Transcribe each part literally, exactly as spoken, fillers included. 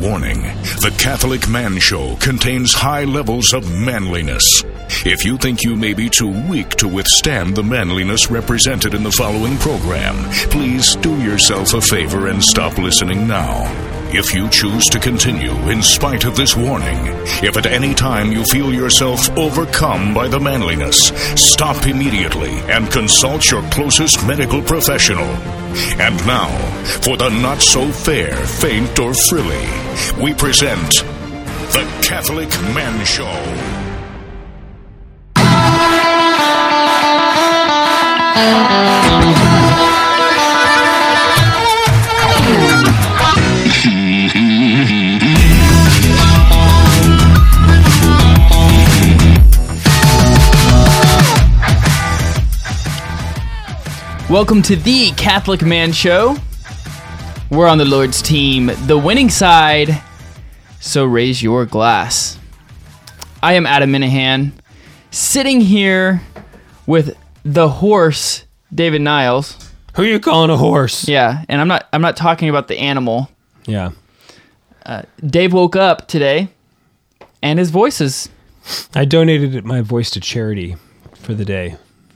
Warning: The Catholic Man Show contains high levels of manliness. If you think you may be too weak to withstand the manliness represented in the following program, please do yourself a favor and stop listening now. If you choose to continue in spite of this warning, if at any time you feel yourself overcome by the manliness, stop immediately and consult your closest medical professional. And now, for the not-so-fair, faint, or frilly, we present The Catholic Man Show. Welcome to the Catholic Man Show. We're on the Lord's team, the winning side, so raise your glass. I am Adam Minahan, sitting here with the horse, David Niles. Who are you calling a horse? Yeah, and I'm not I'm not talking about the animal. Yeah. Uh, Dave woke up today, and his voice is... I donated my voice to charity for the day.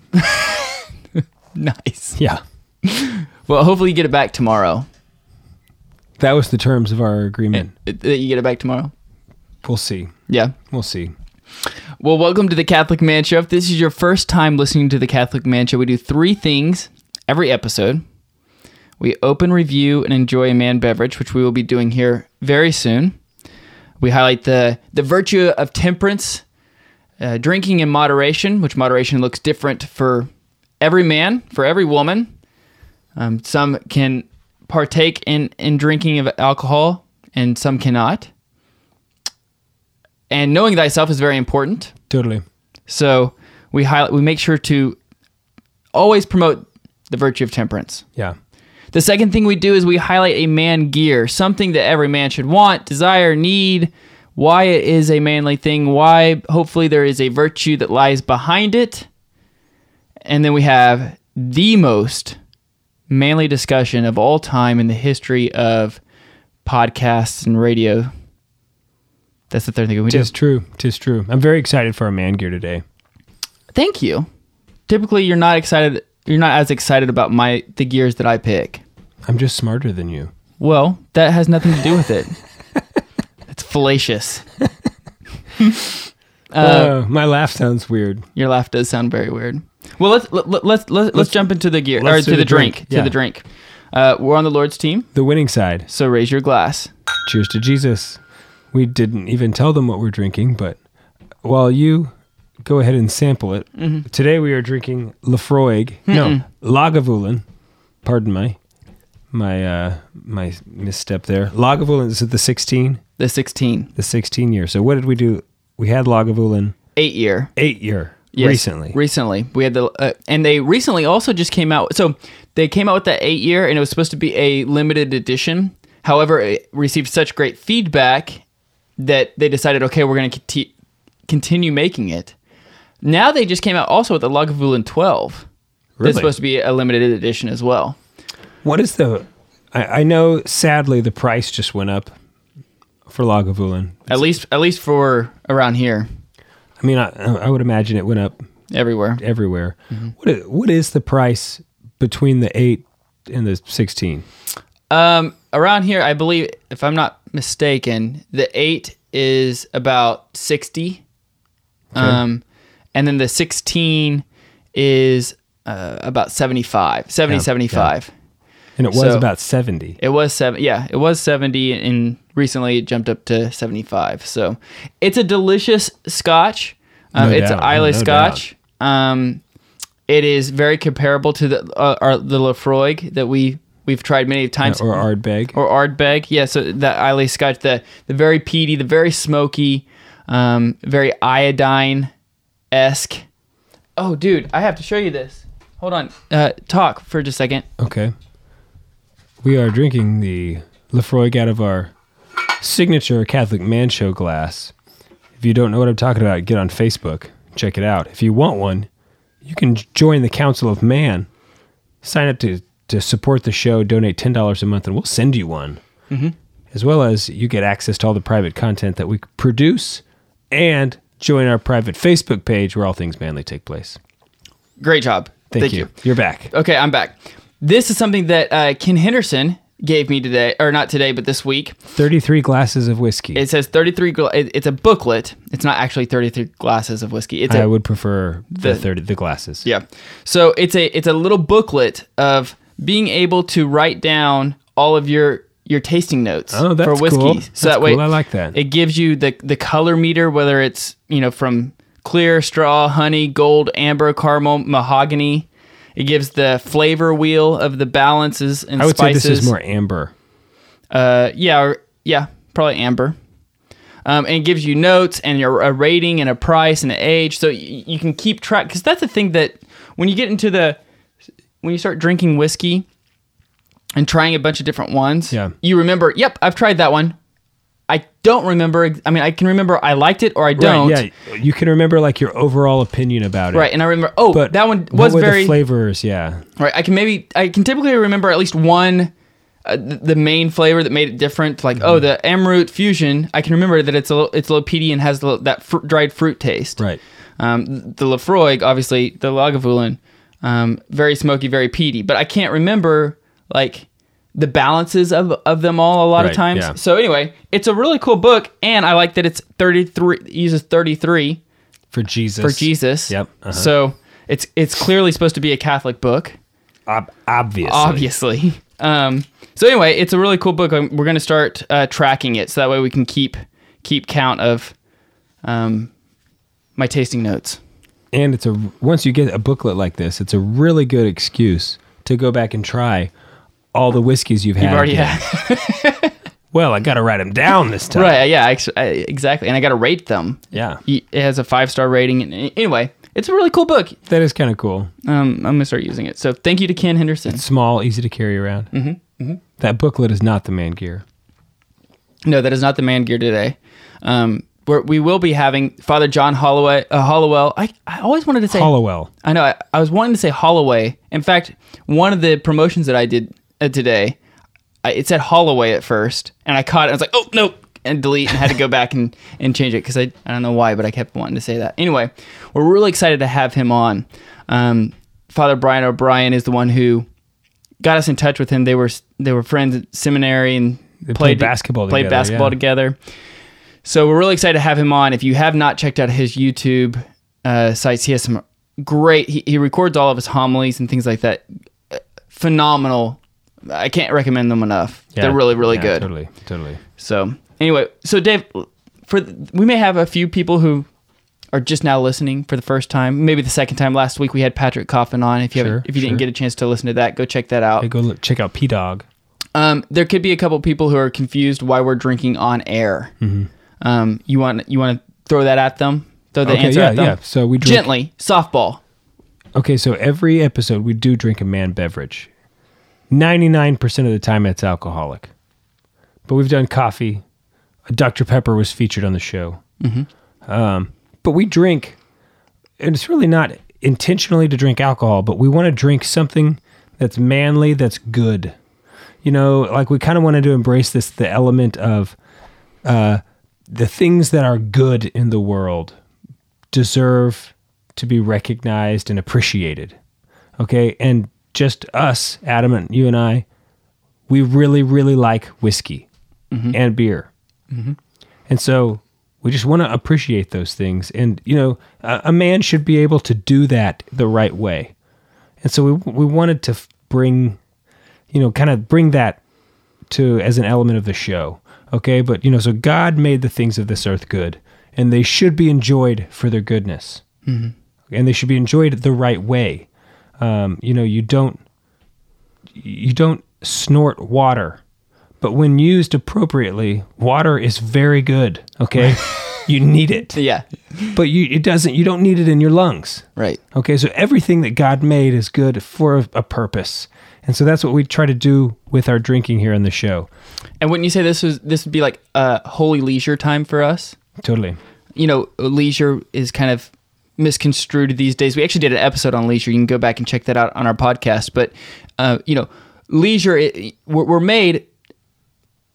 Nice. Yeah. Well, hopefully you get it back tomorrow. That was the terms of our agreement. That you get it back tomorrow? We'll see. Yeah. We'll see. Well, welcome to the Catholic Man Show. If this is your first time listening to the Catholic Man Show, we do three things every episode. We open, review, and enjoy a man beverage, which we will be doing here very soon. We highlight the, the virtue of temperance, uh, drinking in moderation, which moderation looks different for every man, for every woman. Um, some can partake in, in drinking of alcohol, and some cannot. And knowing thyself is very important. Totally. So we highlight, we make sure to always promote the virtue of temperance. Yeah. The second thing we do is we highlight a man gear, something that every man should want, desire, need, why it is a manly thing, why hopefully there is a virtue that lies behind it. And then we have the most manly discussion of all time in the history of podcasts and radio. That's the third thing we do. Tis true. Tis true. I'm very excited for our man gear today. Thank you. Typically, you're not excited. You're not as excited about my the gears that I pick. I'm just smarter than you. Well, that has nothing to do with it. It's fallacious. uh, uh, my laugh sounds weird. Your laugh does sound very weird. Well, let's let, let's let's let's, let's jump into the gear or to the, the drink, drink. Yeah. to the drink. Uh, we're on the Lord's team, the winning side. So raise your glass. Cheers to Jesus. We didn't even tell them what we're drinking, but while you go ahead and sample it, mm-hmm. Today we are drinking Laphroaig. Mm-mm. No, Lagavulin. Pardon my my uh, my misstep there. Lagavulin, is it the sixteen? The sixteen. The sixteen year. So what did we do? We had Lagavulin. Eight year. Eight year. Yes, recently. Recently. We had the, uh, and they recently also just came out. So they came out with that eight year, and it was supposed to be a limited edition. However, it received such great feedback that they decided, okay, we're going to conti- continue making it. Now they just came out also with the Lagavulin twelve. Really? That's supposed to be a limited edition as well. What is the... I, I know, sadly, the price just went up for Lagavulin. At least, at least for around here. I mean, I, I would imagine it went up everywhere. Everywhere. Mm-hmm. What is, what is the price between the eight and the sixteen? Um, around here, I believe, if I'm not mistaken, the eight is about sixty. Okay. Um, and then the sixteen is uh, about seventy-five, seventy, yeah, seventy-five. Yeah. And it was so about seventy. It was seven. Yeah, it was seventy, and recently it jumped up to seventy-five. So it's a delicious Scotch. Um, no it's doubt. an Islay no Scotch. Um, it is very comparable to the uh, our, the Laphroaig that we we've tried many times. Yeah, or Ardbeg. Or Ardbeg. Yeah. So the Islay Scotch, the the very peaty, the very smoky, um, very iodine esque. Oh, dude, I have to show you this. Hold on. Uh, talk for just a second. Okay. We are drinking the Laphroaig out of our signature Catholic Man Show glass. If you don't know what I'm talking about, get on Facebook. Check it out. If you want one, you can join the Council of Man. Sign up to, to support the show. Donate ten dollars a month, and we'll send you one. Mm-hmm. as well as you get access to all the private content that we produce and join our private Facebook page where all things manly take place. Great job. Thank, Thank you. you. You're back. Okay, I'm back. This is something that uh, Ken Henderson gave me today, or not today, but this week. thirty-three glasses of whiskey. It says thirty-three. Gla- it- it's a booklet. It's not actually thirty-three glasses of whiskey. It's I a, would prefer the, the- thirty the glasses. Yeah. So it's a it's a little booklet of being able to write down all of your your tasting notes Oh, that's for whiskey. cool. So That's that way, cool. I like that. It gives you the the color meter, whether it's you know from clear, straw, honey, gold, amber, caramel, mahogany. It gives the flavor wheel of the balances and I would spices. say this is more amber. Uh, yeah, or, yeah, probably amber. Um, and it gives you notes and your, a rating and a price and an age, so y- you can keep track. Because that's the thing that when you get into the when you start drinking whiskey and trying a bunch of different ones, Yeah. you remember. Yep, I've tried that one. I don't remember. ex- I mean, I can remember I liked it or I don't. Right, yeah. You can remember like your overall opinion about it. Right, and I remember. Oh, But that one what was were very the flavors, yeah. right. I can maybe I can typically remember at least one. Uh, th- the main flavor that made it different, like Mm-hmm. oh, the Amroot Fusion. I can remember that it's a little, it's a little peaty and has a little, that fr- dried fruit taste. Right. Um, the Lafroig, obviously, the Lagavulin, um, very smoky, very peaty. But I can't remember like the balances of of them all a lot Right, of times. yeah. So anyway, it's a really cool book, and I like that it's thirty-three. It uses thirty-three For Jesus. for Jesus. Yep. Uh-huh. So it's it's clearly supposed to be a Catholic book. Ob- obviously. Obviously. Um, so anyway, it's a really cool book. Um, We're going to start uh, tracking it, so that way we can keep keep count of um, my tasting notes. And it's a once you get a booklet like this, it's a really good excuse to go back and try all the whiskeys you've had. You've already had. Well, I got to write them down this time. Right, yeah, ex- I- exactly. And I got to rate them. Yeah. It has a five-star rating. And anyway, it's a really cool book. That is kind of cool. Um, I'm going to start using it. So thank you to Ken Henderson. Small, easy to carry around. Mm-hmm. Mm-hmm. That booklet is not the man gear. No, that is not the man gear today. Um, we're, we will be having Father John Holloway, uh, Hollowell. I, I always wanted to say... Hollowell. I know. I, I was wanting to say Holloway. In fact, one of the promotions that I did uh, today, I, it said Holloway at first, and I caught it. I was like, oh, no, and delete, and had to go back and, and change it because I, I don't know why, but I kept wanting to say that. Anyway, we're really excited to have him on. Um, Father Brian O'Brien is the one who got us in touch with him. They were they were friends at seminary and They played basketball played together, basketball yeah. together. So we're really excited to have him on. If you have not checked out his YouTube uh, sites, he has some great. He, he records all of his homilies and things like that. Uh, Phenomenal. I can't recommend them enough. Yeah. They're really, really Yeah, good. Totally, totally. So anyway, so Dave, for the, we may have a few people who are just now listening for the first time, maybe the second time. Last week we had Patrick Coffin on. If you Sure, haven't, if you sure. didn't get a chance to listen to that, go check that out. Hey, go look, check out P-Dog. Um, there could be a couple people who are confused why we're drinking on air. Mm-hmm. Um, you want you want to throw that at them? Throw the Okay, answer yeah, at them? yeah. So we drink, Gently, softball. Okay, so every episode we do drink a man beverage. ninety-nine percent of the time it's alcoholic. But we've done coffee. Doctor Pepper was featured on the show. Mm-hmm. Um, but we drink, and it's really not intentionally to drink alcohol, but we want to drink something that's manly, that's good. You know, like we kind of wanted to embrace this, the element of uh, the things that are good in the world deserve to be recognized and appreciated. Okay. And just us, Adam and you and I, we really, really like whiskey mm-hmm. and beer. Mm-hmm. And so we just want to appreciate those things. And, you know, a, a man should be able to do that the right way. And so we we wanted to f- bring, you know, kind of bring that to as an element of the show. Okay. But, you know, so God made the things of this earth good, and they should be enjoyed for their goodness. Mm-hmm. And they should be enjoyed the right way. Um, you know, you don't you don't snort water, but when used appropriately, water is very good. Okay, you need it, Yeah. but you it doesn't. You don't need it in your lungs. Right. Okay, so everything that God made is good for a, a purpose, and so that's what we try to do with our drinking here on the show. And wouldn't you say this was this would be like a holy leisure time for us? Totally. You know, leisure is kind of misconstrued these days. We actually did an episode on leisure. You can go back and check that out on our podcast. But uh, you know, leisure it, we're, we're made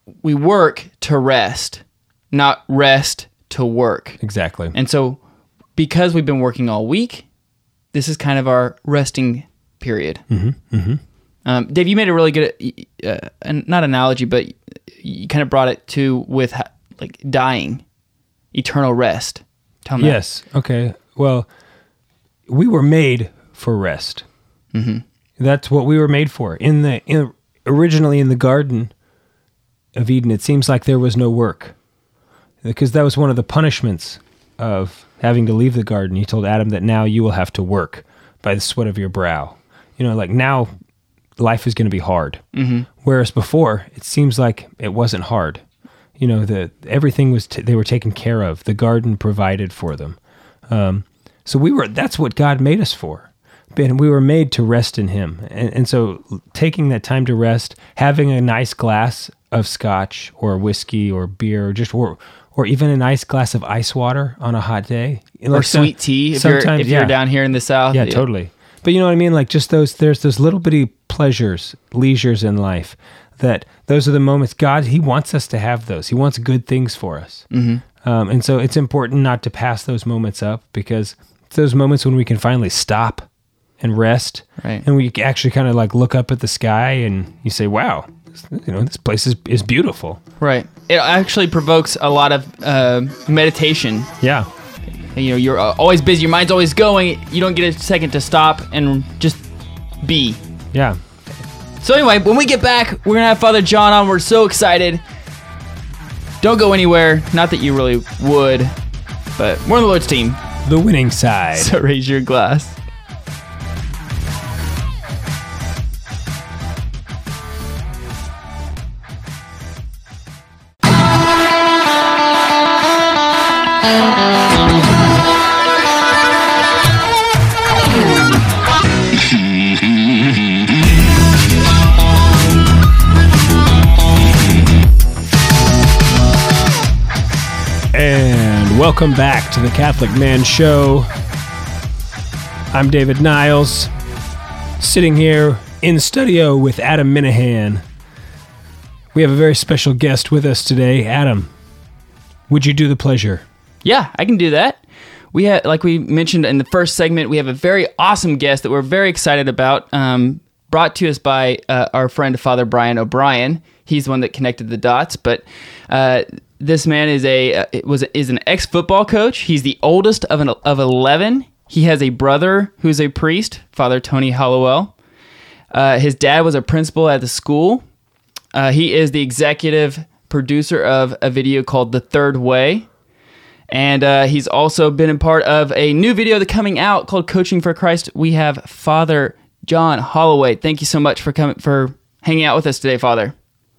we work to rest, not rest to work. Exactly. And so because we've been working all week, this is kind of our resting period. Mm-hmm. Mm-hmm. Um, Dave, you made a really good, uh, not analogy, but you kind of brought it to with ha- like dying, eternal rest. Tell me. Yes. Okay. Well, we were made for rest. Mm-hmm. That's what we were made for. In the in, originally in the Garden of Eden, it seems like there was no work, because that was one of the punishments of having to leave the garden. He told Adam that now you will have to work by the sweat of your brow. You know, like now life is going to be hard. Mm-hmm. Whereas before, it seems like it wasn't hard. You know, the everything was t- they were taken care of. The garden provided for them. Um, so we were. That's what God made us for. And we were made to rest in Him. And, and so taking that time to rest, having a nice glass of scotch or whiskey or beer, or just or, or even a nice glass of ice water on a hot day, or like sweet some, tea if you're if yeah. you're down here in the South. Yeah, yeah, totally. But you know what I mean? Like just those, there's those little bitty pleasures, leisures in life. That those are the moments God, He wants us to have those. He wants good things for us. Mm-hmm. Um, and so it's important not to pass those moments up, because it's those moments when we can finally stop and rest. Right. And we actually kind of like look up at the sky and you say, wow, you know, this place is, is beautiful. Right. It actually provokes a lot of uh, meditation. Yeah. You know, you're always busy. Your mind's always going. You don't get a second to stop and just be. Yeah. So anyway, when we get back, we're going to have Father John on. We're so excited. Don't go anywhere. Not that you really would, but we're on the Lord's team. The winning side. So raise your glass. And welcome back to the Catholic Man Show. I'm David Niles, sitting here in studio with Adam Minahan. We have a very special guest with us today. Adam, would you do the pleasure? Yeah, I can do that. We had, like we mentioned in the first segment, we have a very awesome guest that we're very excited about, um, brought to us by uh, our friend Father Brian O'Brien. He's the one that connected the dots, but uh, this man is a uh, was is an ex-football coach. He's the oldest of an of eleven. He has a brother who's a priest, Father Tony Hollowell. Uh, his dad was a principal at the school. Uh, he is the executive producer of a video called The Third Way. And uh, he's also been a part of a new video that's coming out called Coaching for Christ. We have Father John Holloway. Thank you so much for coming for hanging out with us today, Father.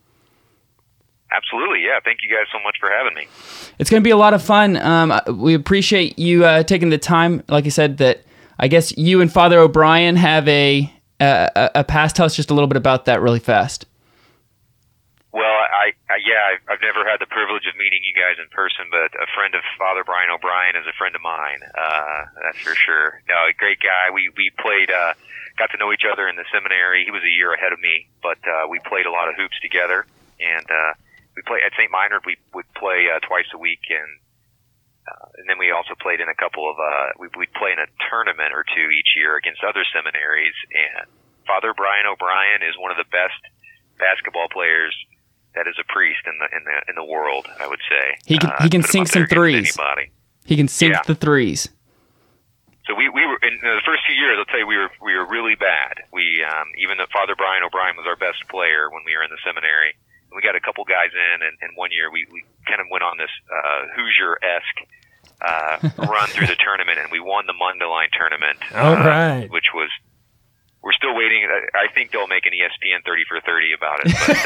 Absolutely, yeah. Thank you guys so much for having me. It's going to be a lot of fun. Um, we appreciate you uh, taking the time. Like I said, that I guess you and Father O'Brien have a a, a past. Tell us just a little bit about that really fast. Well, I, I yeah, I've, I've never had the privilege of meeting you guys in person, but a friend of Father Brian O'Brien is a friend of mine. Uh, that's for sure. No, a great guy. We we played, uh, got to know each other in the seminary. He was a year ahead of me, but uh, we played a lot of hoops together, and uh, we play at Saint Meinrad. We would play uh, twice a week, and uh, and then we also played in a couple of uh, we we'd play in a tournament or two each year against other seminaries. And Father Brian O'Brien is one of the best basketball players that is a priest in the in the in the world, I would say. He can uh, he can sink some threes. Anybody. He can sink yeah. the threes. So we, we were in the first few years. I'll tell you, we were we were really bad. We um, even though Father Brian O'Brien was our best player when we were in the seminary. We got a couple guys in, and, and one year we, we kind of went on this uh, Hoosier-esque uh, run through the tournament, and we won the Mundelein tournament. All uh, right. Which was, we're still waiting. I think they'll make an E S P N thirty for thirty about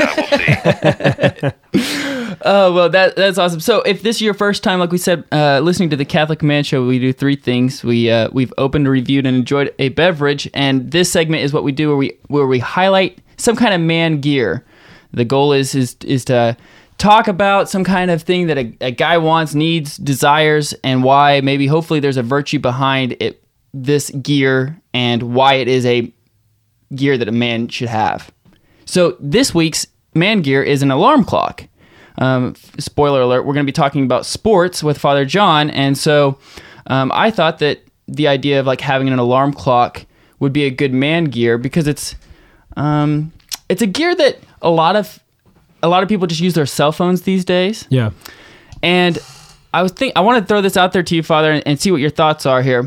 it, but uh, we'll see. Oh, well, that that's awesome. So if this is your first time, like we said, uh, listening to the Catholic Man Show, we do three things. We, uh, we've opened, reviewed, and enjoyed a beverage, and this segment is what we do where we where we highlight some kind of man gear. The goal is is is to talk about some kind of thing that a, a guy wants, needs, desires, and why maybe hopefully there's a virtue behind it, this gear, and why it is a gear that a man should have. So this week's man gear is an alarm clock. um, spoiler alert, we're going to be talking about sports with Father John. And so um, I thought that the idea of like having an alarm clock would be a good man gear because it's um, it's a gear that a lot of a lot of people just use their cell phones these days. Yeah. And I was think I want to throw this out there to you, Father, and, and see what your thoughts are here.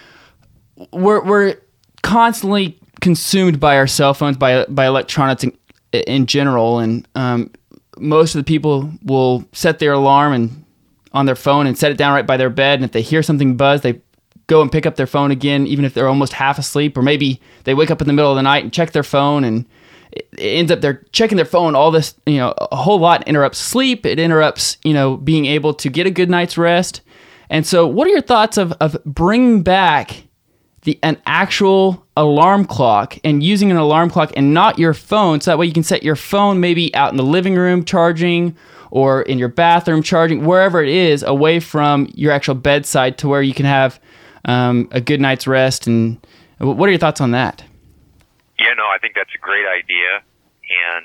We're we're constantly consumed by our cell phones, by by electronics in, in general, and um, most of the people will set their alarm and on their phone and set it down right by their bed. And if they hear something buzz, they go and pick up their phone again, even if they're almost half asleep, or maybe they wake up in the middle of the night and check their phone, and it ends up they're checking their phone. All this, you know, a whole lot interrupts sleep. It interrupts, you know, being able to get a good night's rest. And so, what are your thoughts of of bringing back the an actual alarm clock and using an alarm clock and not your phone, so that way you can set your phone maybe out in the living room charging or in your bathroom charging, wherever it is, away from your actual bedside to where you can have um, a good night's rest? And what are your thoughts on that? Yeah, no, I think that's a great idea, and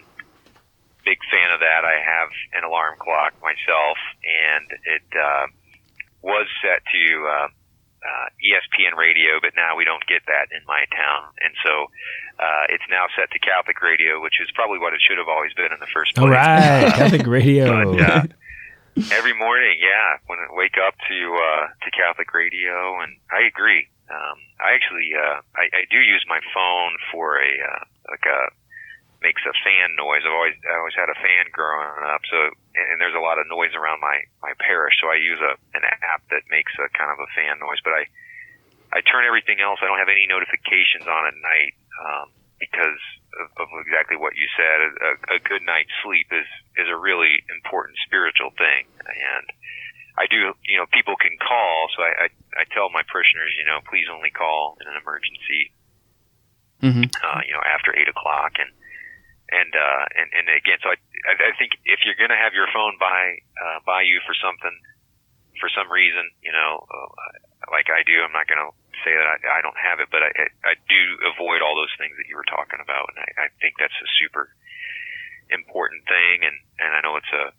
big fan of that. I have an alarm clock myself, and it uh, was set to uh, uh, E S P N radio, but now we don't get that in my town, and so uh, it's now set to Catholic radio, which is probably what it should have always been in the first place. All right, Catholic radio. But, uh, every morning, yeah, when I wake up to uh, to Catholic radio, and I agree. Um, I actually uh, I, I do use my phone for a uh, like a makes a fan noise. I've always I always had a fan growing up, so and there's a lot of noise around my, my parish, so I use a an app that makes a kind of a fan noise. But I I turn everything else. I don't have any notifications on at night um, because of, of exactly what you said. A, a good night's sleep is is a really important spiritual thing, and I do, you know, people can call, so I, I, I tell my parishioners, you know, please only call in an emergency, mm-hmm. uh, you know, after eight o'clock, and and uh, and, and again, so I I think if you're going to have your phone by uh, by you for something, for some reason, you know, uh, like I do, I'm not going to say that I, I don't have it, but I, I I do avoid all those things that you were talking about, and I, I think that's a super important thing, and and I know it's a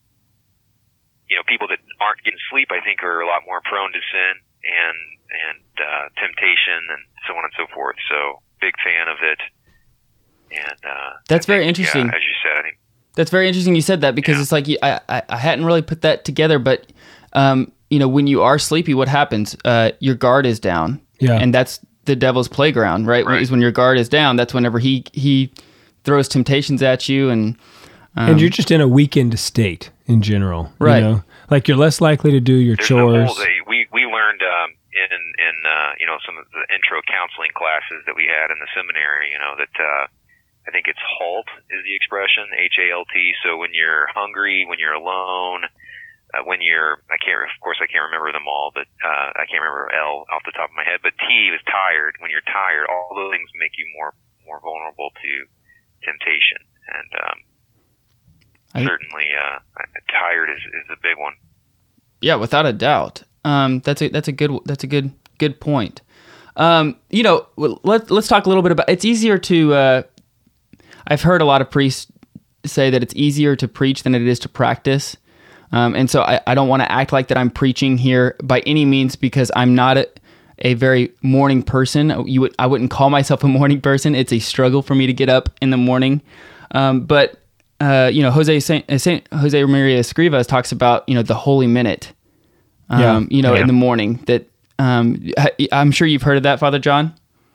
you know, people that aren't getting sleep, I think, are a lot more prone to sin and and uh, temptation and so on and so forth. So, big fan of it. And uh, that's think, very interesting. Yeah, as you said, I think that's very interesting. You said that because yeah. it's like I, I I hadn't really put that together. But um, you know, when you are sleepy, what happens? Uh, your guard is down. Yeah, and that's the devil's playground, right? right. Is when your guard is down. That's whenever he he throws temptations at you and. Um, and you're just in a weakened state in general, right? You know? Like you're less likely to do your There's chores. Whole, we we learned um, in in uh, you know some of the intro counseling classes that we had in the seminary. You know that uh, I think it's HALT is the expression, H A L T. So when you're hungry, when you're alone, uh, when you're I can't of course I can't remember them all, but uh, I can't remember L off the top of my head. But T is tired. When you're tired, all those things make you more more vulnerable to temptation. And um, I, Certainly, uh, tired is, is a big one. Yeah, without a doubt. Um, that's a that's a good that's a good good point. Um, you know, let let's talk a little bit about. It's easier to. Uh, I've heard a lot of priests say that it's easier to preach than it is to practice, um, and so I, I don't want to act like that I'm preaching here by any means because I'm not a, a very morning person. You would I wouldn't call myself a morning person. It's a struggle for me to get up in the morning, um, but. Uh, you know, Jose Saint, Saint Jose Maria Escrivas talks about you know the holy minute, um, yeah. you know, yeah. in the morning. That um, I'm sure you've heard of that, Father John.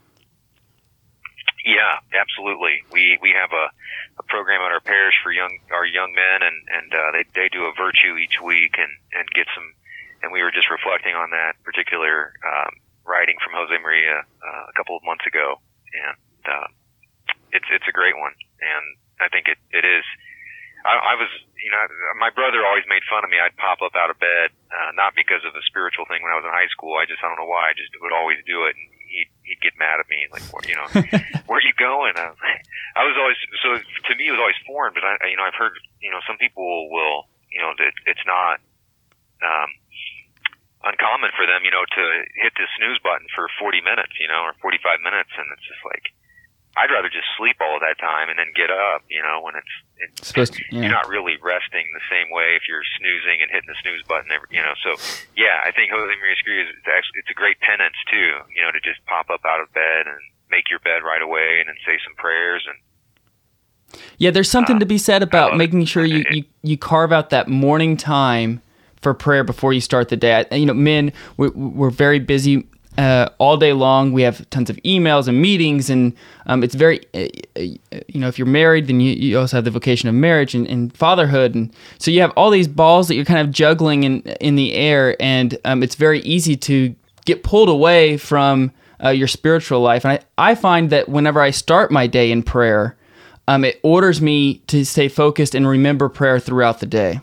Yeah, absolutely. We we have a, a program at our parish for young our young men, and and uh, they they do a virtue each week and and get some. And we were just reflecting on that particular um, writing from Jose Maria uh, a couple of months ago, and uh, it's it's a great one. And I think it, it is. I, I was, you know, my brother always made fun of me. I'd pop up out of bed, uh, not because of a spiritual thing when I was in high school. I just, I don't know why. I just would always do it. And he'd, he'd get mad at me. Like, you know, where are you going? I was, I was always, so to me it was always foreign, but I, you know, I've heard, you know, some people will, you know, that it's not, um, uncommon for them, you know, to hit the snooze button for forty minutes, you know, or forty-five minutes. And it's just like, I'd rather just sleep all of that time and then get up, you know, when it's, it's Supposed to, yeah. you're not really resting the same way if you're snoozing and hitting the snooze button, every, you know. So, yeah, I think Jose Maria Escrivá is actually, it's a great penance, too, you know, to just pop up out of bed and make your bed right away and then say some prayers. And Yeah, there's something uh, to be said about making it. sure you, you, you carve out that morning time for prayer before you start the day. I, you know, men, we're, we're very busy uh, all day long. We have tons of emails and meetings, and um, it's very, uh, you know, if you're married, then you, you also have the vocation of marriage and, and fatherhood. And so you have all these balls that you're kind of juggling in, in the air, and um, it's very easy to get pulled away from uh, your spiritual life. And I, I find that whenever I start my day in prayer, um, it orders me to stay focused and remember prayer throughout the day.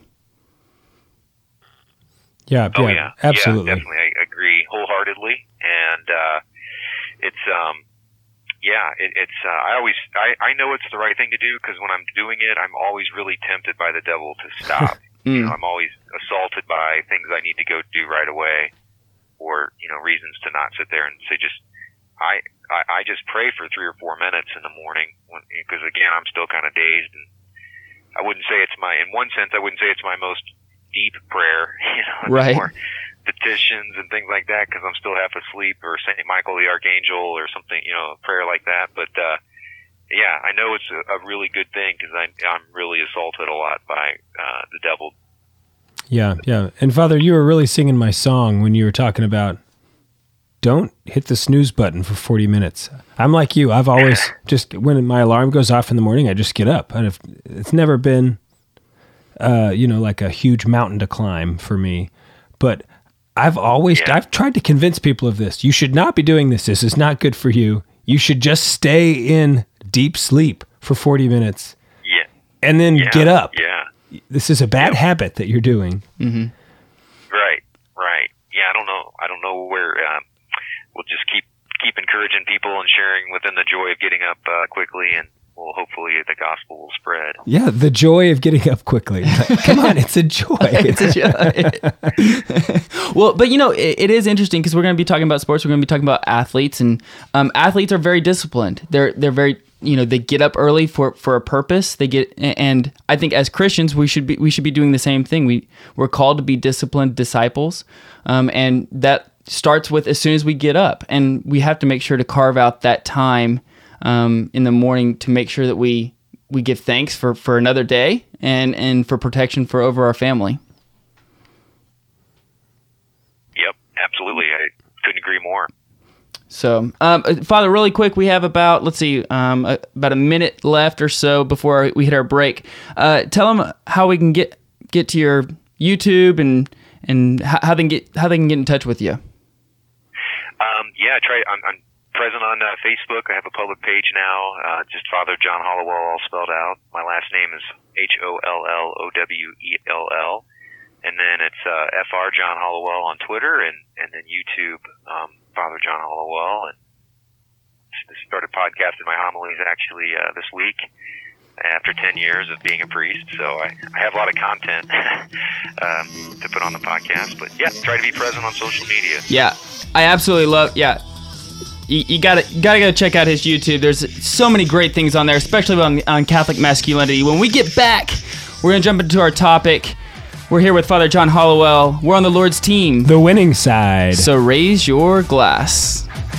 Yeah, Oh yeah, yeah, absolutely. Yeah, definitely, I agree wholeheartedly. And uh, it's, um, yeah, it, it's. Uh, I always, I, I know it's the right thing to do because when I'm doing it, I'm always really tempted by the devil to stop. Mm. You know, I'm always assaulted by things I need to go do right away, or you know, reasons to not sit there and say just. I, I, I just pray for three or four minutes in the morning because again, I'm still kind of dazed, and I wouldn't say it's my. In one sense, I wouldn't say it's my most deep prayer, you know, it's Right. more petitions and things like that because I'm still half asleep, or Saint Michael the Archangel or something, you know, a prayer like that. But uh, yeah, I know it's a, a really good thing because I'm really assaulted a lot by uh, the devil. Yeah, yeah. And Father, you were really singing my song when you were talking about don't hit the snooze button for forty minutes. I'm like you. I've always just, when my alarm goes off in the morning, I just get up. And if, it's never been, uh, you know, like a huge mountain to climb for me. But I've always, Yeah. I've tried to convince people of this. You should not be doing this. This is not good for you. You should just stay in deep sleep for forty minutes Yeah. and then Yeah. get up. Yeah. This is a bad habit that you're doing. Mm-hmm. Right. Right. Yeah. I don't know. I don't know where. Um, we'll just keep keep encouraging people and sharing within the joy of getting up uh, quickly, and well, hopefully the gospel will spread. Yeah, the joy of getting up quickly. Come on, it's a joy. It's a joy. Well, but you know, it, it is interesting because we're going to be talking about sports. We're going to be talking about athletes, and um, athletes are very disciplined. They're they're very, you know, they get up early for, for a purpose. They get, and I think as Christians, we should be we should be doing the same thing. We we're called to be disciplined disciples, um, and that starts with as soon as we get up, and we have to make sure to carve out that time um, in the morning to make sure that we we give thanks for, for another day and, and for protection for over our family. Yep, absolutely. I couldn't agree more. So, um, Father, really quick, we have about, let's see, um, a, about a minute left or so before we hit our break. Uh, tell them how we can get get to your YouTube and and how, how they can get how they can get in touch with you. Um, yeah, I try. I'm, I'm present on uh, Facebook. I have a public page now, uh, just Father John Hollowell, all spelled out. My last name is H O L L O W E L L, and then it's uh, F R John Hollowell on Twitter, and and then YouTube, um, Father John Hollowell. And I started podcasting my homilies actually uh, this week after ten years of being a priest, so I, I have a lot of content um, to put on the podcast. But yeah, try to be present on social media. Yeah, I absolutely love. Yeah, you, you gotta you gotta go check out his YouTube. There's so many great things on there, especially on on Catholic masculinity. When we get back, we're gonna jump into our topic. We're here with Father John Hollowell. We're on the Lord's team, The winning side. so raise your glass.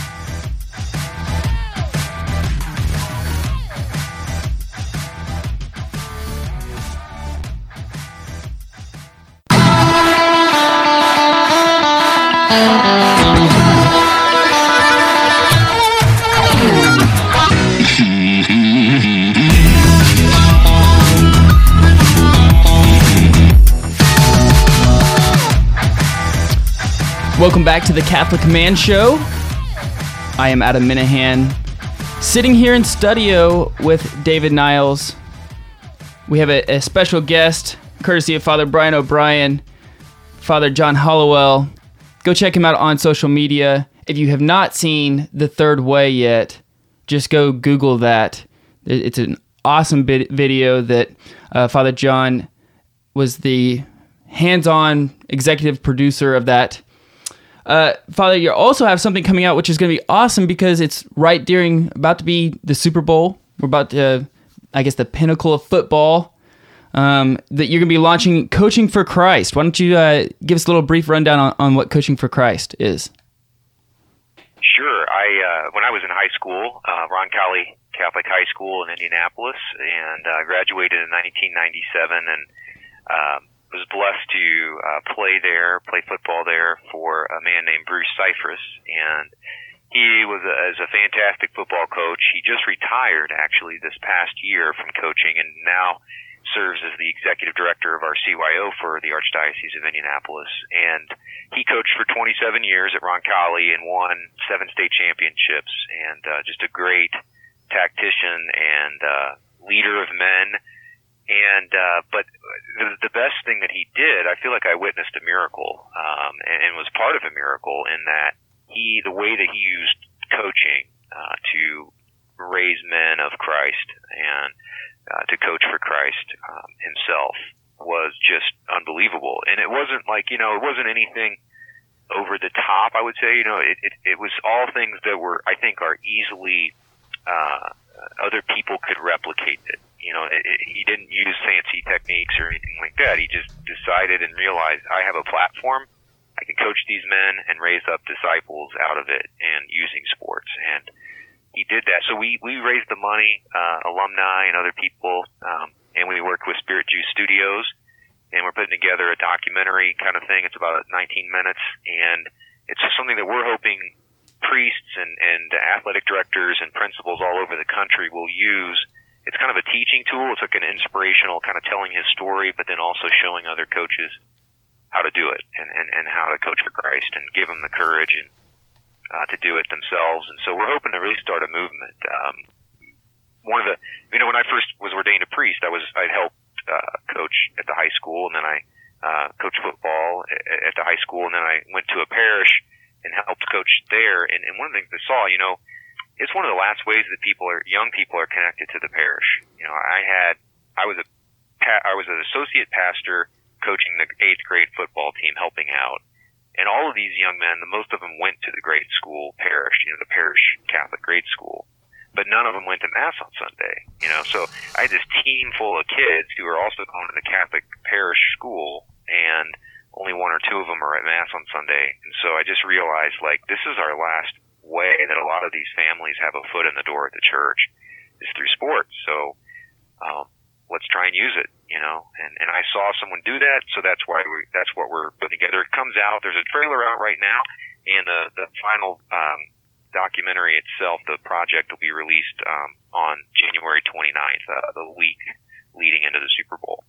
Welcome back to the Catholic Man Show. I am Adam Minahan, sitting here in studio with David Niles. We have a, a special guest, courtesy of Father Brian O'Brien, Father John Hollowell. Go check him out on social media. If you have not seen The Third Way yet, just go Google that. It's an awesome bit video that uh, Father John was the hands-on executive producer of that uh, Father, you also have something coming out which is going to be awesome because it's right during, about to be the Super Bowl. We're about to, I guess, the pinnacle of football. Um, that you're going to be launching Coaching for Christ. Why don't you uh, give us a little brief rundown on, on what Coaching for Christ is? Sure. I uh, when I was in high school, uh, Roncalli Catholic High School in Indianapolis, and uh, graduated in nineteen ninety-seven, and um, was blessed to uh, play there, play football there for a man named Bruce Cyphers, and he was a, is a fantastic football coach. He just retired actually this past year from coaching, and now serves as the executive director of our C Y O for the Archdiocese of Indianapolis. And he coached for twenty-seven years at Roncalli and won seven state championships, and uh, just a great tactician and uh, leader of men. And uh, but the, the best thing that he did, I feel like I witnessed a miracle, um, and, and was part of a miracle in that he, the way that he used coaching uh, to raise men of Christ and Uh, to coach for Christ um, himself was just unbelievable. And it wasn't like, you know, it wasn't anything over the top, I would say. You know, it, it, it was all things that were, I think, are easily, uh, other people could replicate it. You know, it, it, he didn't use fancy techniques or anything like that. He just decided and realized, I have a platform, I can coach these men and raise up disciples out of it and using sports. And he did that. So we, we raised the money, uh, alumni and other people, um, and we worked with Spirit Juice Studios, and we're putting together a documentary kind of thing. It's about nineteen minutes, and it's just something that we're hoping priests and, and athletic directors and principals all over the country will use. It's kind of a teaching tool. It's like an inspirational kind of telling his story, but then also showing other coaches how to do it and, and, and how to coach for Christ and give them the courage and Uh, to do it themselves. And so we're hoping to really start a movement. Um, one of the, you know, when I first was ordained a priest, I was, I helped, uh, coach at the high school, and then I, uh, coached football at, at the high school, and then I went to a parish and helped coach there. And, and one of the things I saw, you know, it's one of the last ways that people are, young people are connected to the parish. You know, I had, I was a, I was an associate pastor coaching the eighth grade football team, helping out. And all of these young men, most of them went to the grade school parish, you know, the parish Catholic grade school, but none of them went to Mass on Sunday, you know. So I had this team full of kids who were also going to the Catholic parish school, and only one or two of them are at Mass on Sunday. And so I just realized, like, this is our last way that a lot of these families have a foot in the door at the church, is through sports. So um, let's try and use it. You know, and, and I saw someone do that, so that's why we, that's what we're putting together. It comes out, there's a trailer out right now, and the, the final, um, documentary itself, the project will be released, um, on January twenty-ninth, uh, the week leading into the Super Bowl.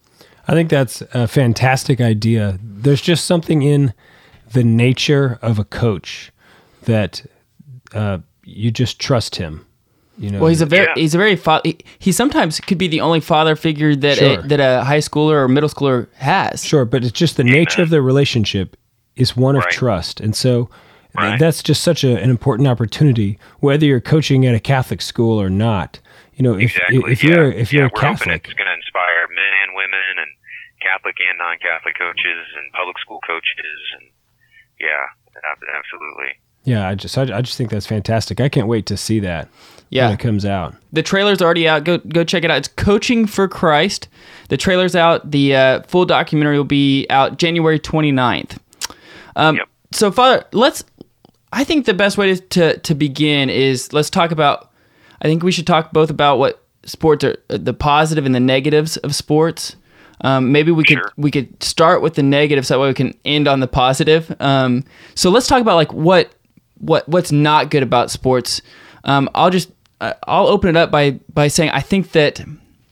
I think that's a fantastic idea. There's just something in the nature of a coach that, uh, you just trust him. You know, well, he's a very yeah. he's a very fa- he, he sometimes could be the only father figure that Sure. a, that a high schooler or middle schooler has. Sure, but it's just the Amen. nature of the relationship is one of Right. trust, and so Right. that's just such a, an important opportunity. Whether you're coaching at a Catholic school or not, you know, if Exactly. if yeah. you're if you're yeah, a we're hoping Catholic, it's going to inspire men and women and Catholic and non-Catholic coaches and public school coaches, and yeah, absolutely. yeah, I just I, I just think that's fantastic. I can't wait to see that Yeah. when it comes out. The trailer's already out. Go go check it out. It's Coaching for Christ. The trailer's out. The uh, full documentary will be out January twenty-ninth. Um, Yep. So, Father, let's. I think the best way to, to to begin is let's talk about. I think we should talk both about what sports are, the positive and the negatives of sports. Um, maybe we could Sure. we could start with the negatives, so that way we can end on the positive. Um, so let's talk about like what what what's not good about sports. Um, I'll just uh, I'll open it up by by saying I think that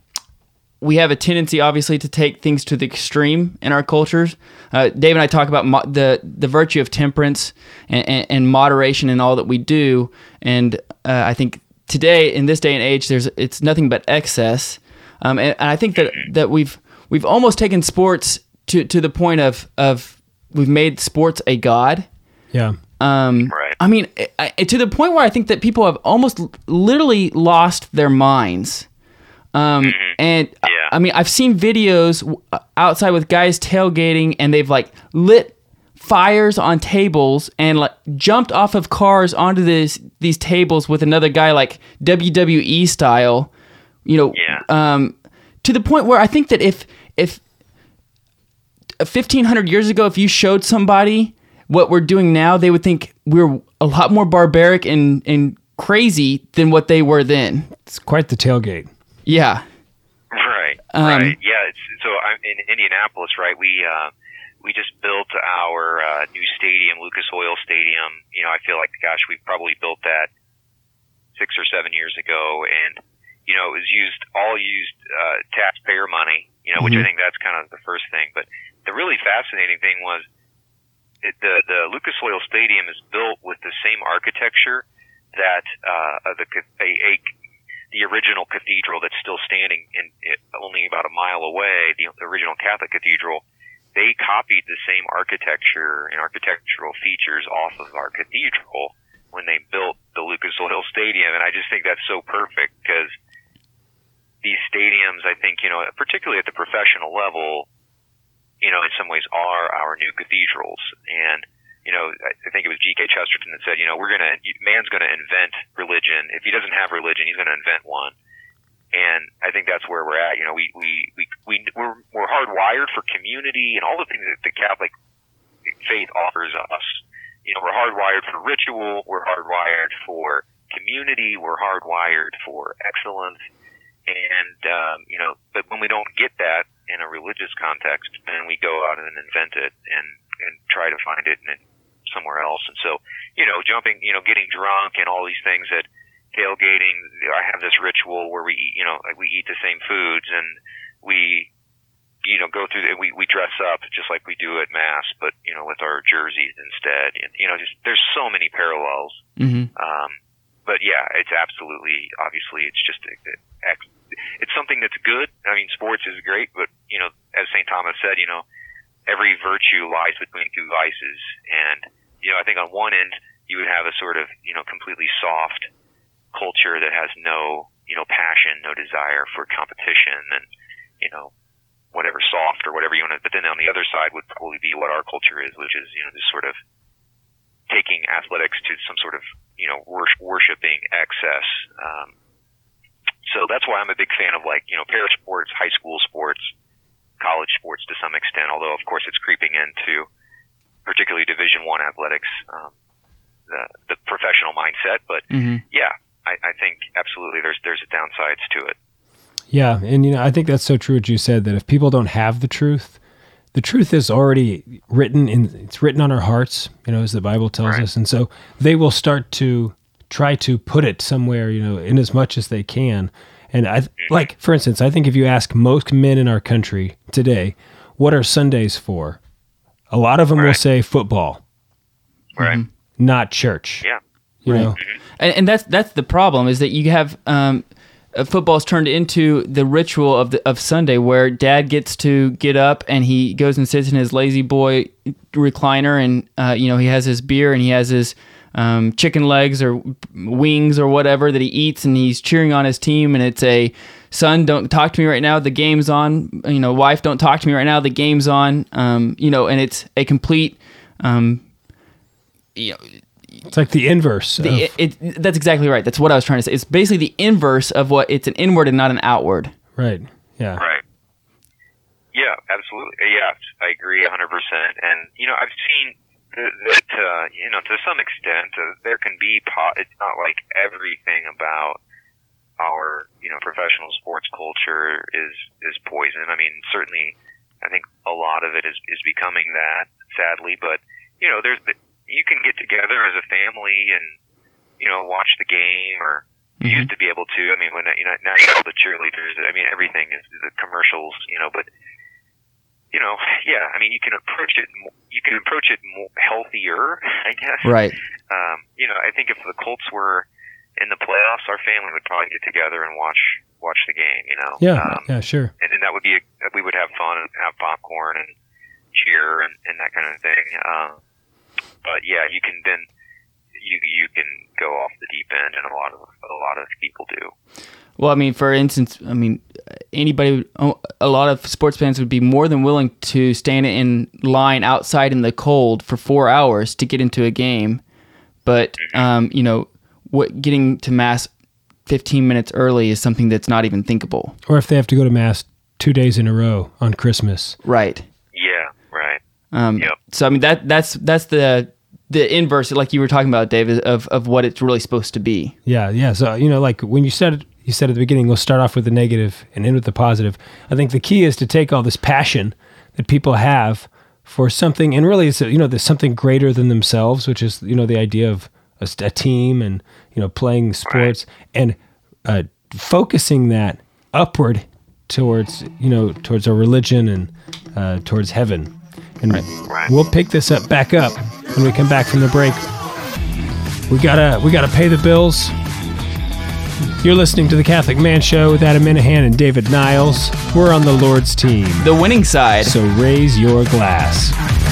we have a tendency, obviously, to take things to the extreme in our cultures. Uh, Dave and I talk about mo- the the virtue of temperance and, and, and moderation in all that we do, and uh, I think today, in this day and age, there's it's nothing but excess, um, and, and I think that that we've we've almost taken sports to to the point of of we've made sports a god. Yeah. Um, Right. I mean, I, I- to the point where I think that people have almost l- literally lost their minds. Um, and I- Yeah. I mean, I've seen videos w- outside with guys tailgating, and they've like lit fires on tables and like jumped off of cars onto this these tables with another guy, like W W E style, you know, Yeah. um, to the point where I think that if if fifteen hundred years ago, if you showed somebody what we're doing now, they would think we're a lot more barbaric and, and crazy than what they were then. It's quite the tailgate. Yeah. Right, Um, right, yeah. It's, so I'm in Indianapolis, right? We uh, we just built our uh, new stadium, Lucas Oil Stadium. You know, I feel like, gosh, we probably built that six or seven years ago, and you know, it was used all used uh, taxpayer money. You know, which Mhm. I think that's kind of the first thing. But the really fascinating thing was it, the the Lucas Oil Stadium is built with the same architecture that uh, the a, a the original cathedral that's still standing in it, only about a mile away, the original Catholic cathedral. They copied the same architecture and architectural features off of our cathedral when they built the Lucas Oil Stadium, and I just think that's so perfect because these stadiums, I think, you know, particularly at the professional level, you know, in some ways are our new cathedrals. And, you know, I think it was G K Chesterton that said, you know, we're going to, man's going to invent religion. If he doesn't have religion, he's going to invent one. And I think that's where we're at. You know, we, we, we, we, we're, we're hardwired for community and all the things that the Catholic faith offers us. You know, we're hardwired for ritual. We're hardwired for community. We're hardwired for excellence. And, um, you know, but when we don't get that in a religious context, then we go out and invent it and, and try to find it in somewhere else. And so, you know, jumping, you know, getting drunk and all these things that tailgating, I have this ritual where we eat, you know, we eat the same foods and we, you know, go through, the, we, we dress up just like we do at Mass, but, you know, with our jerseys instead. And, you know, just, there's so many parallels. Mm-hmm. Um, but yeah, it's absolutely, obviously, it's just, a, a, it's something that's good. I mean, sports is great, but, you know, as Saint Thomas said, you know, every virtue lies between two vices. And, you know, I think on one end, you would have a sort of, you know, completely soft culture that has no, you know, passion, no desire for competition and, you know, whatever soft or whatever you want to, but then on the other side would probably be what our culture is, which is, you know, this sort of taking athletics to some sort of, you know, wor- worshiping excess. Um, so that's why I'm a big fan of, like, you know, parish sports, high school sports, college sports to some extent, although of course it's creeping into particularly Division One athletics, um, the, the professional mindset. But Mm-hmm. yeah, I, I think absolutely there's, there's downsides to it. Yeah, and you know, I think that's so true what you said, that if people don't have the truth, the truth is already written in, it's written on our hearts, you know, as the Bible tells Right. us. And so they will start to try to put it somewhere, you know, in as much as they can. And I, like, for instance, I think if you ask most men in our country today, what are Sundays for? A lot of them will Right. say football, Right. not church. Yeah. You know, And, and that's that's the problem, is that you have um, uh, football's turned into the ritual of the, of Sunday, where Dad gets to get up and he goes and sits in his lazy boy recliner, and uh, you know, he has his beer and he has his um, chicken legs or wings or whatever that he eats, and he's cheering on his team, and it's a son, don't talk to me right now, the game's on. You know, wife, don't talk to me right now, the game's on. Um, you know, and it's a complete. Um, you know, it's like the inverse. the, of, it, it, that's exactly right. That's what I was trying to say. It's basically the inverse of what it's an inward and not an outward. right. Yeah. Right. Yeah, absolutely. Yeah, I agree one hundred percent. And, you know, I've seen that, that uh, you know, to some extent, uh, there can be, po- it's not like everything about our, you know, professional sports culture is, is poison. I mean, certainly, I think a lot of it is, is becoming that, sadly, but, you know, there's the, you can get together as a family and, you know, watch the game, or you Mhm. used to be able to. I mean, when, you know, now you have all the cheerleaders. I mean, everything is the commercials, you know, but, you know, yeah, I mean, you can approach it, mo- you can approach it more healthier, I guess. Right. Um, you know, I think if the Colts were in the playoffs, our family would probably get together and watch, watch the game, you know. Yeah. Um, yeah, sure. and then that would be, a, we would have fun and have popcorn and cheer and, and that kind of thing. Um, but yeah, you can then, you, you can go off the deep end, and a lot of, a lot of people do. Well, I mean, for instance, I mean, anybody, a lot of sports fans would be more than willing to stand in line outside in the cold for four hours to get into a game. But, um, you know, what getting to Mass fifteen minutes early is something that's not even thinkable. Or if they have to go to Mass two days in a row on Christmas. Right. Yeah, right. Um, Yep. So, I mean, that that's that's the the inverse, like you were talking about, David, of, of what it's really supposed to be. Yeah, yeah. So, you know, like when you said, you said at the beginning, we'll start off with the negative and end with the positive. I think the key is to take all this passion that people have for something, and really, it's, you know, there's something greater than themselves, which is, you know, the idea of a, a team and, you know, playing sports, right. and uh, focusing that upward towards, you know, towards our religion and uh, towards heaven. And right. we'll pick this up back up when we come back from the break. We gotta we gotta pay the bills. You're listening to the Catholic Man Show with Adam Minahan and David Niles. We're on the Lord's team, the winning side. So raise your glass.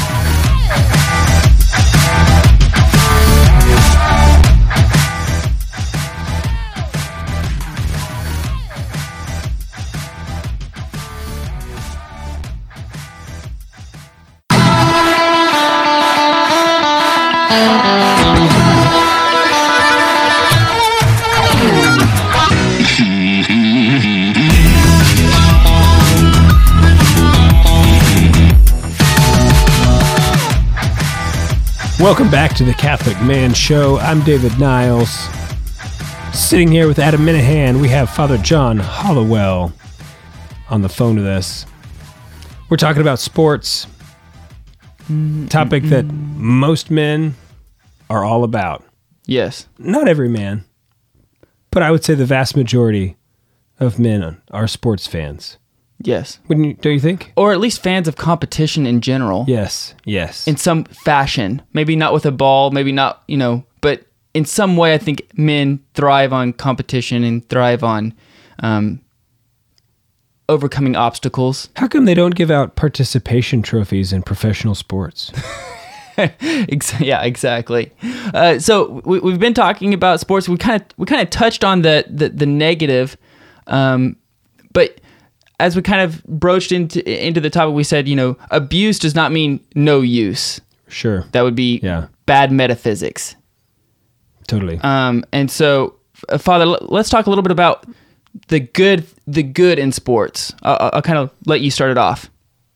Welcome back to the Catholic Man Show. I'm David Niles. Sitting here with Adam Minahan, we have Father John Hollowell on the phone with us. We're talking about sports, mm-hmm. topic that most men are all about. Yes. Not every man, but I would say the vast majority of men are sports fans. Yes. Wouldn't you, don't you think? Or at least fans of competition in general. Yes, yes. In some fashion. Maybe not with a ball, maybe not, you know, but in some way I think men thrive on competition and thrive on um, overcoming obstacles. How come they don't give out participation trophies in professional sports? Yeah, exactly. Uh, so we, we've been talking about sports. We kind of we kind of touched on the the, the negative, um, but as we kind of broached into into the topic, we said, you know, abuse does not mean no use. Sure. That would be yeah. bad metaphysics. Totally. Um, and so, uh, Father, l- let's talk a little bit about the good, the good in sports. Uh, I'll kind of let you start it off.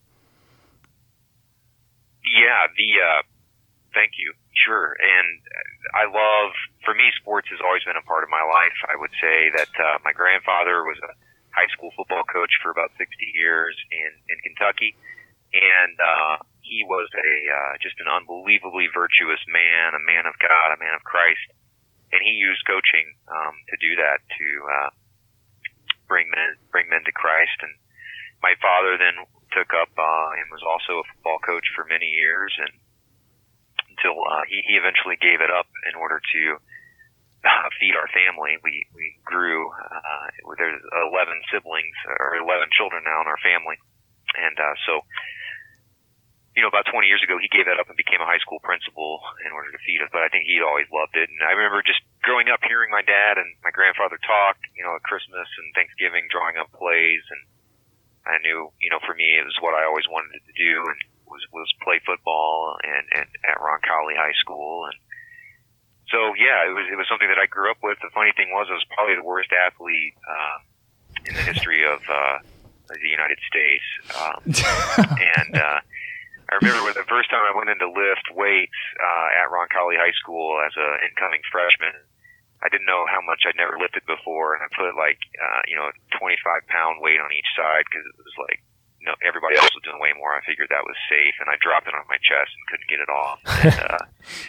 Yeah. The uh, thank you. Sure. And I love. For me, sports has always been a part of my life. I would say that uh, my grandfather was a high school football coach for about sixty years in, in Kentucky. And, uh, he was a, uh, just an unbelievably virtuous man, a man of God, a man of Christ. And he used coaching, um, to do that, to, uh, bring men, bring men to Christ. And my father then took up, uh, and was also a football coach for many years, and until, uh, he, he eventually gave it up in order to, Uh, feed our family. We we grew. Uh, there's eleven siblings or eleven children now in our family, and uh, so you know, about twenty years ago, he gave that up and became a high school principal in order to feed us. But I think he always loved it, and I remember just growing up hearing my dad and my grandfather talk. You know, at Christmas and Thanksgiving, drawing up plays, and I knew, you know, for me, it was what I always wanted to do, and was was play football and and at Roncalli High School. And so, yeah, it was it was something that I grew up with. The funny thing was, I was probably the worst athlete uh, in the history of uh, the United States. Um, and uh, I remember the first time I went in to lift weights uh, at Roncalli High School as an incoming freshman. I didn't know how much I'd never lifted before, and I put like uh, you know, twenty-five pound weight on each side because it was like, no, everybody else was doing way more. I figured that was safe, and I dropped it on my chest and couldn't get it off. And, uh,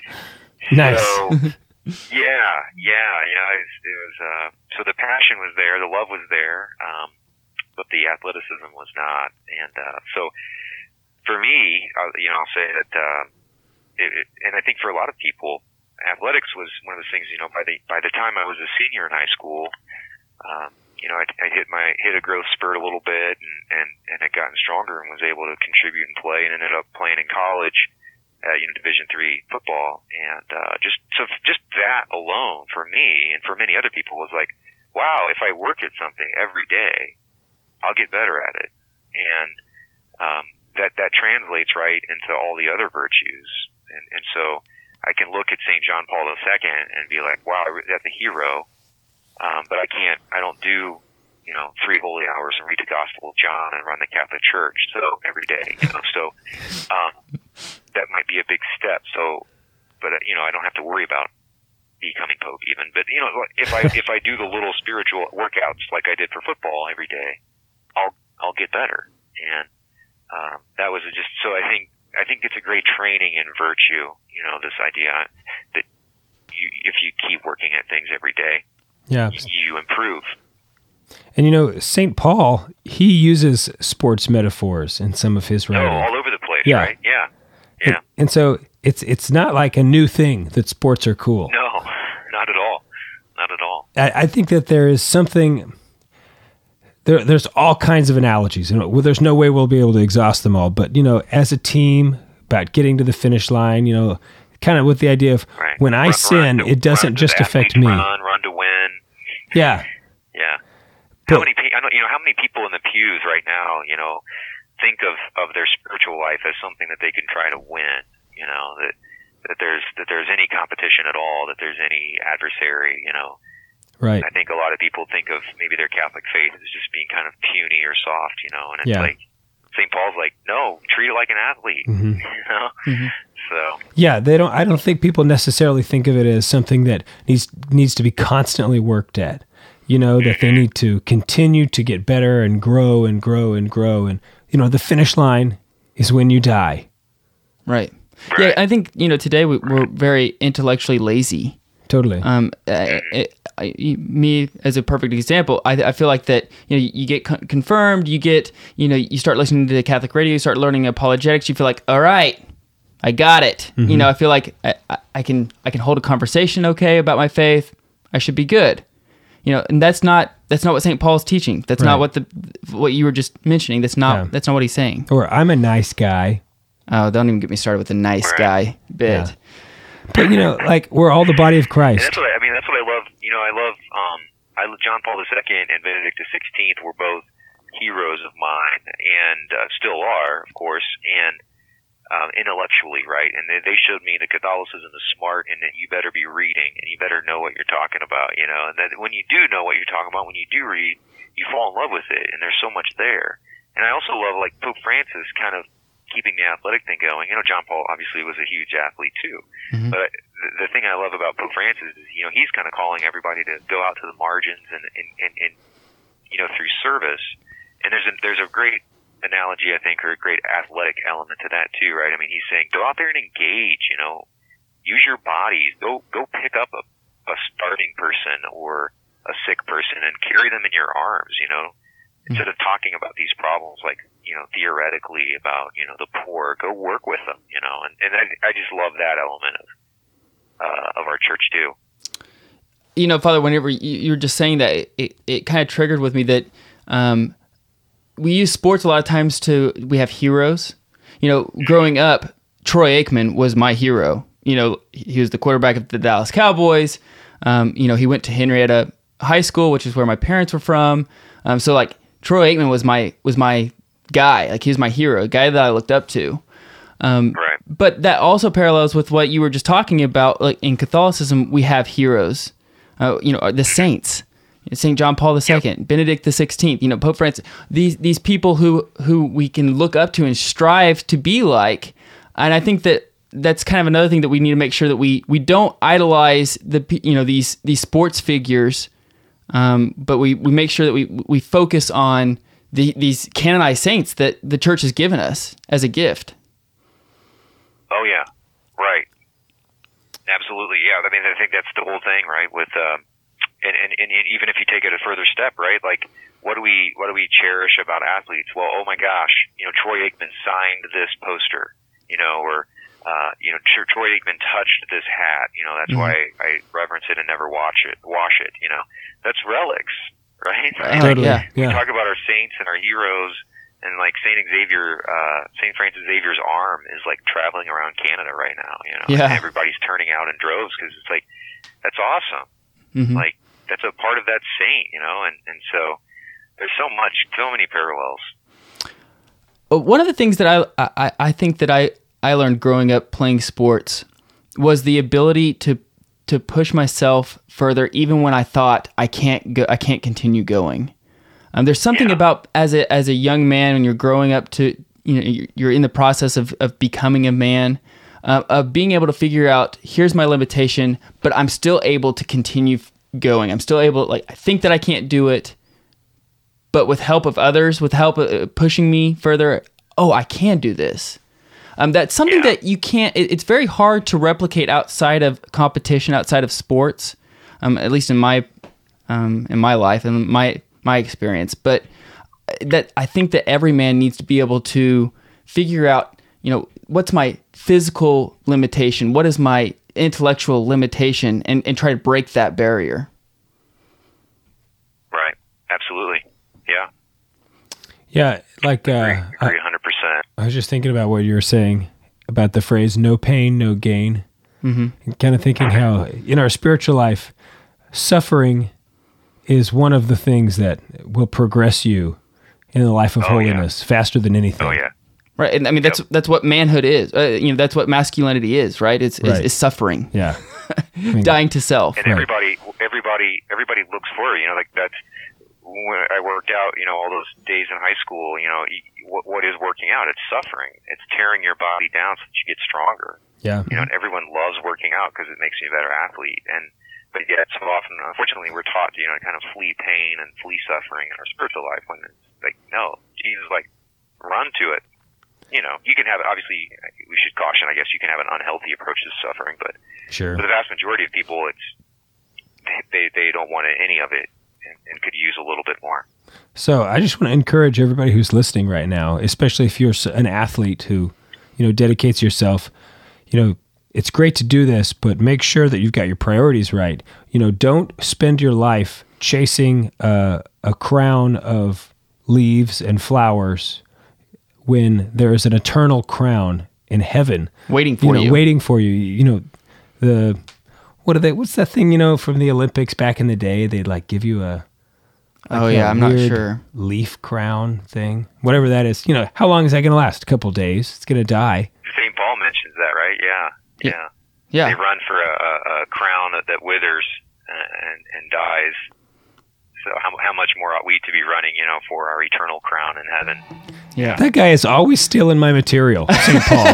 Nice. So, yeah, yeah, you know, it was, it was uh, so the passion was there, the love was there, um, but the athleticism was not. And uh, so, for me, uh, you know, I'll say that, uh, it, it, and I think for a lot of people, athletics was one of those things. You know, by the by the time I was a senior in high school, um, you know, I, I hit my hit a growth spurt a little bit, and and and had gotten stronger and was able to contribute and play, and ended up playing in college. Uh, you know, Division three football, and uh, just so just that alone for me and for many other people was like wow, if I work at something every day, I'll get better at it. And um, that that translates right into all the other virtues. And, and so I can look at Saint John Paul the Second and be like, wow, that's a hero. Um, but I can't, I don't do, you know, three holy hours and read the Gospel of John and run the Catholic Church so every day. You know, so um, that might be a big step. So, but uh, you know, I don't have to worry about becoming Pope even. But you know, if I if I do the little spiritual workouts like I did for football every day, I'll I'll get better. And um, that was just so. I think I think it's a great training in virtue. You know, this idea that you if you keep working at things every day, yeah, you improve. And you know, Saint Paul, he uses sports metaphors in some of his writing. Oh, all over the place, yeah. right? Yeah, yeah. And, and so it's it's not like a new thing that sports are cool. No, not at all. Not at all. I, I think that there is something. There, there's all kinds of analogies. You know, well, there's no way we'll be able to exhaust them all. But you know, as a team, about getting to the finish line, you know, kind of with the idea of right. when I run, sin, run to, it doesn't just affect me. Run, run to win. Yeah. Yeah. But, how many? pe- I don't, you know, how many people in the pews right now, you know, think of, of their spiritual life as something that they can try to win. You know, that that there's that there's any competition at all, that there's any adversary. You know. Right. I think a lot of people think of maybe their Catholic faith as just being kind of puny or soft, you know, and it's Yeah. like Saint Paul's like, no, treat it like an athlete, Mhm. you know. Mm-hmm. So Yeah, they don't. I don't think people necessarily think of it as something that needs needs to be constantly worked at. You know, that they need to continue to get better and grow and grow and grow, and you know, the finish line is when you die. Right. Right. Yeah, I think, you know, today we, we're very intellectually lazy. Totally. Um, I, it, I, me as a perfect example, I, I feel like that, you know, you get con- confirmed, you get, you know, you start listening to the Catholic radio, you start learning apologetics, you feel like, all right, I got it. Mm-hmm. You know, I feel like I, I, I can, I can hold a conversation okay about my faith. I should be good. You know, and that's not, that's not what Saint Paul's teaching. That's Right. not what the, what you were just mentioning. That's not, Yeah. that's not what he's saying. Or I'm a nice guy. Oh, don't even get me started with the nice Right. guy bit. Yeah. But you know, like we're all the body of and Christ. that's what I, I mean. That's what I love. You know, I love. Um, I love John Paul the Second and Benedict the Sixteenth were both heroes of mine, and uh, still are, of course, and um, intellectually, right? And they, they showed me that Catholicism is smart, and that you better be reading, and you better know what you're talking about. You know, and that when you do know what you're talking about, when you do read, you fall in love with it, and there's so much there. And I also love like Pope Francis kind of keeping the athletic thing going. You know, John Paul obviously was a huge athlete too. Mhm. But the, the thing I love about Pope Francis is, you know, he's kind of calling everybody to go out to the margins and, and, and, and you know, through service. And there's a, there's a great analogy, I think, or a great athletic element to that too, right? I mean, he's saying, go out there and engage, you know, use your bodies, go, go pick up a, a starving person or a sick person and carry them in your arms, you know, instead of talking about these problems like, you know, theoretically about, you know, the poor, go work with them, you know, and, and I, I just love that element of, uh, of our church too. You know, Father, whenever you, you were just saying that, it, it, it kind of triggered with me that um, we use sports a lot of times to, we have heroes. You know, growing up, Troy Aikman was my hero. You know, he was the quarterback of the Dallas Cowboys. Um, you know, he went to Henrietta High School, which is where my parents were from. Um, so like Troy Aikman was my, was my guy. Like he was my hero, a guy that I looked up to. Um, Right. But that also parallels with what you were just talking about. Like in Catholicism, we have heroes. Uh, you know, the saints, Saint John Paul the Second, Benedict the Sixteenth. You know, Pope Francis. These these people who who we can look up to and strive to be like. And I think that that's kind of another thing that we need to make sure that we we don't idolize the you know these these sports figures, um, but we, we make sure that we we focus on the these canonized saints that the church has given us as a gift. Oh yeah, right. Absolutely, yeah. I mean, I think that's the whole thing, right? With um, and, and and even if you take it a further step, right? Like, what do we what do we cherish about athletes? Well, oh my gosh, you know, Troy Aikman signed this poster, you know, or uh, you know, Troy Aikman touched this hat, you know. That's Mm-hmm. why I reverence it and never watch it, wash it. You know, that's relics, right? Uh, Totally. yeah. We Yeah. talk about our saints and our heroes. And like Saint Xavier, uh, Saint Francis Xavier's arm is like traveling around Canada right now. You know, Yeah. and everybody's turning out in droves because it's like that's awesome. Mhm. Like that's a part of that saint, you know, and, and so there's so much, so many parallels. One of the things that I, I, I think that I, I learned growing up playing sports was the ability to to push myself further, even when I thought I can't go, I can't continue going. Um, there's something Yeah. about as a as a young man when you're growing up to, you know, you're in the process of, of becoming a man, uh, of being able to figure out, here's my limitation, but I'm still able to continue going. I'm still able, like, I think that I can't do it, but with help of others, with help of pushing me further, oh, I can do this. Um, that's something Yeah. that you can't, it, it's very hard to replicate outside of competition, outside of sports, um, at least in my um, in my life and my my experience. But that I think that every man needs to be able to figure out, you know, what's my physical limitation, what is my intellectual limitation, and, and try to break that barrier. Right. Absolutely. Yeah. Yeah, like uh, Agree, I, agree one hundred percent. I was just thinking about what you were saying about the phrase "no pain, no gain." Mm-hmm. And kind of thinking how in our spiritual life, suffering is one of the things that will progress you in the life of Oh, holiness faster than anything. Oh, yeah. Right, and I mean that's that's what manhood is. Uh, you know, that's what masculinity is, right? It's Right. Is, is suffering, Yeah. I mean, dying to self. And Right. everybody, everybody, everybody looks for it. You know, like that's when I worked out. You know, all those days in high school. You know, y- what, what is working out? It's suffering. It's tearing your body down so that you get stronger. yeah. You know, and everyone loves working out because it makes you a better athlete. And but yet, so often, unfortunately, we're taught to you know kind of flee pain and flee suffering in our spiritual life. When it's like, no, Jesus, like, run to it. You know, you can have obviously. We should caution. I guess you can have an unhealthy approach to suffering, but Sure. for the vast majority of people, it's they they don't want any of it and, and could use a little bit more. So I just want to encourage everybody who's listening right now, especially if you're an athlete who, you know, dedicates yourself, you know, it's great to do this, but make sure that you've got your priorities right. You know, don't spend your life chasing a, a crown of leaves and flowers when there is an eternal crown in heaven Waiting for you. Know, you. waiting for you. You know, the, what are they, what's that thing, you know, from the Olympics back in the day? They'd like give you a, Oh like yeah, a I'm not weird sure. leaf crown thing, whatever that is. You know, how long is that going to last? A couple days. It's going to die. Saint Paul mentions that, right? Yeah, Yeah. yeah. Yeah. They run for a, a, a crown that, that withers and, and dies. So how, how much more ought we to be running, you know, for our eternal crown in heaven? Yeah. That guy is always stealing my material, Saint Paul.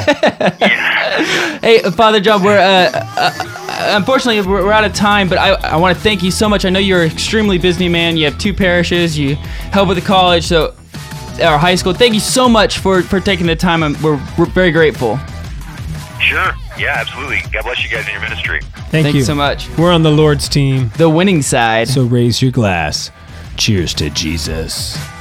Hey, Father John, we're uh, uh, unfortunately we're, we're out of time, but I, I want to thank you so much. I know you're an extremely busy man. You have two parishes. You help with the college, so our high school. Thank you so much for, for taking the time. I'm, we're we're very grateful. Sure. Yeah, absolutely. God bless you guys in your ministry. Thank, Thank you you so much. We're on the Lord's team, The winning side. so raise your glass. Cheers to Jesus.